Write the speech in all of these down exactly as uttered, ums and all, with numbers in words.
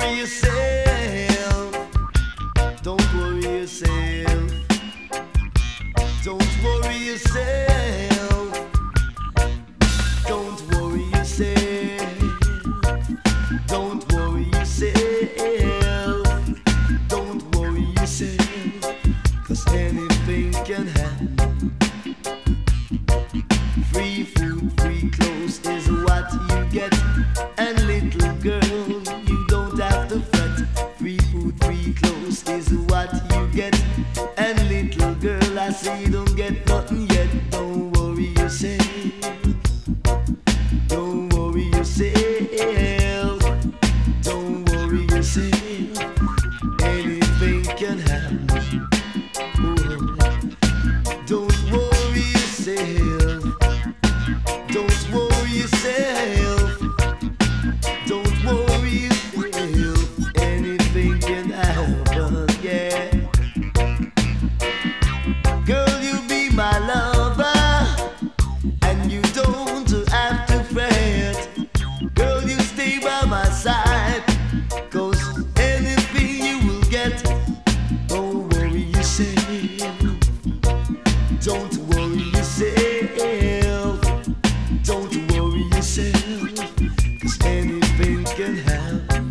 worry yourself. Don't worry yourself. Don't worry yourself. Don't worry yourself. Don't worry yourself. Don't worry yourself. 'Cause anything can happen. Free food, free clothes is what you get. And little girl, you don't have to fret. Free food, free clothes is what you get. And little girl, I say you don't get nothing yet. Don't worry yourself. Don't worry yourself. Don't worry yourself. Anything can happen. Oh. Don't worry yourself. Don't worry yourself. Don't worry yourself. Anything can happen, yeah. Girl, you be my lover, and you don't have to fret. Girl, you stay by my side, 'cause anything you will get. Don't worry yourself. Don't worry yourself. Don't worry yourself. 'Cause anything can happen.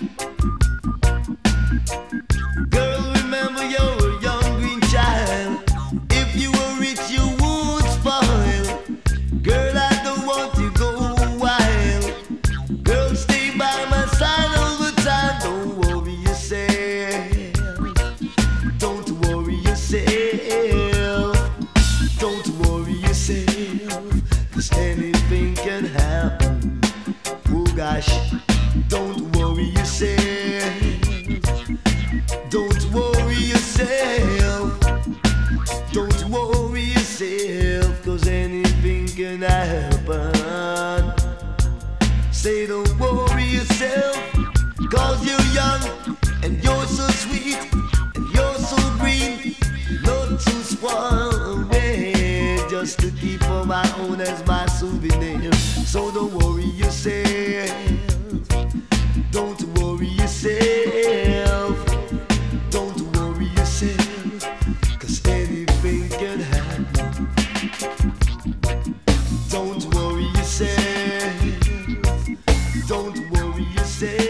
Girl, remember you're a young green child. If you were rich, you would spoil. Girl, I don't want to go wild. Girl, stay by my side all the time. Don't worry yourself. Don't worry yourself. Don't worry yourself. 'Cause anything can happen. Oh gosh, don't worry yourself. Don't worry yourself. Don't worry yourself. 'Cause anything can happen. Say don't worry yourself. 'Cause you're young and you're so sweet and you're so green. Not to spoil away. Just to keep for my own as my souvenir. So don't worry yourself. Don't worry yourself. Don't worry yourself. 'Cause anything can happen. Don't worry yourself. Don't worry yourself.